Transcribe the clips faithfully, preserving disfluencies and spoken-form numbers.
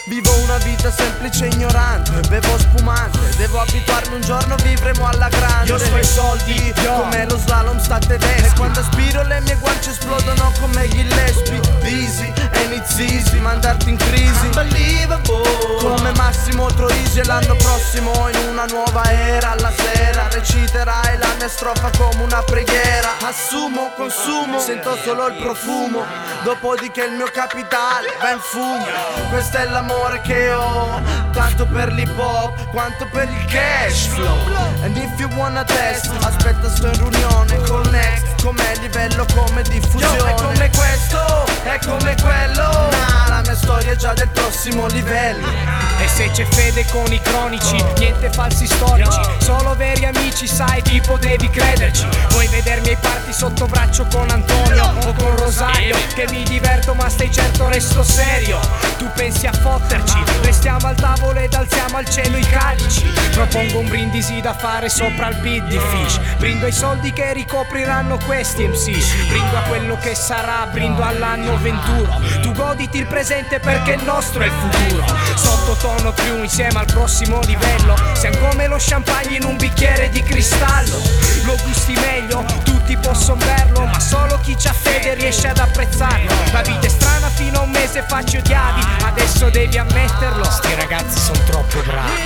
Vivo una vita semplice e ignorante, bevo spumante, devo abituarmi un giorno, vivremo alla grande. Io sto ai soldi, yo. Come lo slalom sta tedesco. E quando aspiro le mie guance esplodono come Gillespie. Easy, and it's easy, mandarti in crisi. Unbelievable. Come Massimo Troisi e l'anno prossimo in una nuova era. Alla sera reciterai la mia strofa come una preghiera. Assumo, consumo, sento solo il profumo. Dopodiché il mio capitale va in fumo. Questo è l'amore che ho, tanto per l'hip hop quanto per il cash flow. And if you wanna test, aspetta sto in riunione con Next. Com'è livello, come diffusione. Yo, è come questo, è come quello. Nah, la mia storia è già del prossimo livello. E se c'è fede con i cronici, niente falsi storici, solo veri amici, sai, tipo devi crederci. Vuoi vedermi ai party sotto braccio con Antonio o con Rosario, che mi diverto ma stai certo resto serio. Tu pensi a fotterci, restiamo al tavolo ed alziamo al cielo i calici. Propongo un brindisi da fare sopra il beat di Fish. Brindo ai soldi che ricopriranno questi M C. Brindo a quello che sarà, brindo all'anno venturo. Tu goditi il presente perché il nostro è il futuro. Sottotono più insieme al prossimo livello. Siamo come lo champagne in un bicchiere di cristallo. Lo gusti meglio, tutti possono berlo, ma solo chi c'ha fede riesce ad apprezzarlo. La vita è strana, fino a un mese fa ci odiavi, adesso devi ammetterlo. Sti ragazzi sono troppo bravi.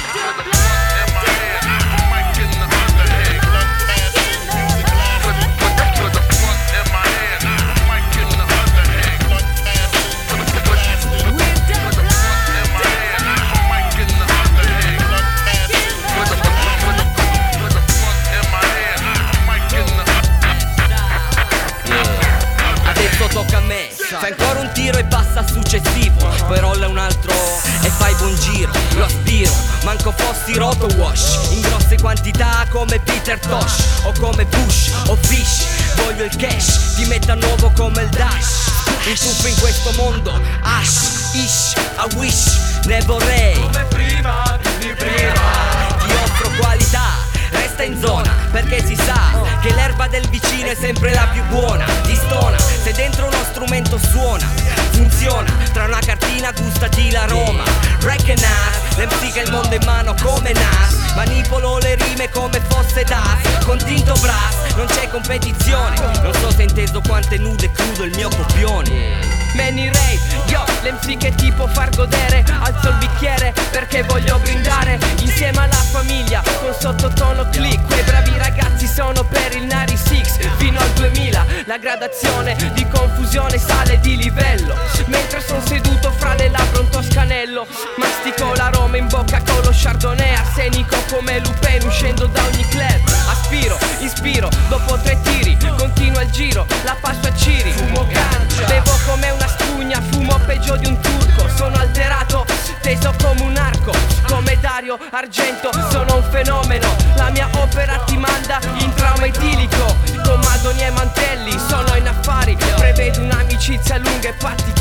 Tocca a me, fai ancora un tiro e passa al successivo. Poi rolla un altro e fai buon giro. Lo aspiro, manco fossi roto wash in grosse quantità come Peter Tosh o come Bush o Fish. Voglio il cash, ti metto a nuovo come il Dash. Un tuffo in questo mondo, Ash, Ish, I wish, ne vorrei come prima, di prima. Ti offro qualità, resta in zona, perché si sa che l'erba del vicino è sempre la più buona. Ti stona, se dentro uno strumento suona, funziona, tra una cartina gustati l'aroma. Recognize, l'M C che il mondo in mano come Nas. Manipolo le rime come fosse Das. Con tinto brass, non c'è competizione. Non so se hai inteso quanto è nudo e crudo il mio copione. Manny Ray, yo, l'M C che ti può far godere. Alzo il bicchiere perché voglio brindare insieme alla famiglia con sottotono click. Quei bravi ragazzi sono per il Nari Six fino al duemila. La gradazione di confusione sale di livello mentre son seduto fra le labbra un toscanello. Mastico l'aroma in bocca con lo chardonnay, arsenico come Lupin uscendo da ogni club. Aspiro, ispiro, dopo tre tiri continua il giro, la passo a Ciri. Fumo ganja, bevo come una spugna, fumo peggio di un turco. Sono alterato, teso come un arco, come Dario Argento, sono un fenomeno. La mia opera ti manda in trauma etilico. Con Madoni e mantelli, sono in affari, prevedo un'amicizia lunga e patti